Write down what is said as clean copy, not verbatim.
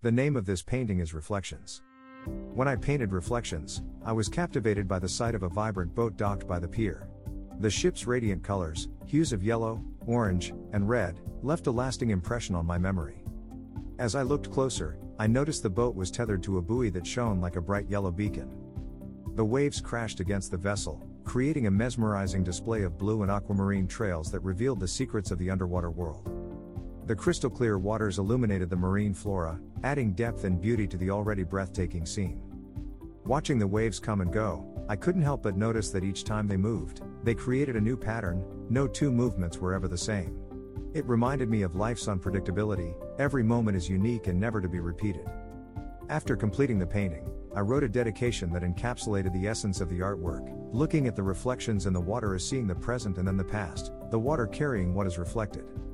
The name of this painting is Reflections. When I painted Reflections, I was captivated by the sight of a vibrant boat docked by the pier. The ship's radiant colors, hues of yellow, orange, and red, left a lasting impression on my memory. As I looked closer, I noticed the boat was tethered to a buoy that shone like a bright yellow beacon. The waves crashed against the vessel, creating a mesmerizing display of blue and aquamarine trails that revealed the secrets of the underwater world. The crystal-clear waters illuminated the marine flora, adding depth and beauty to the already breathtaking scene. Watching the waves come and go, I couldn't help but notice that each time they moved, they created a new pattern. No two movements were ever the same. It reminded me of life's unpredictability. Every moment is unique and never to be repeated. After completing the painting, I wrote a dedication that encapsulated the essence of the artwork. Looking at the reflections in the water is seeing the present and then the past, the water carrying what is reflected.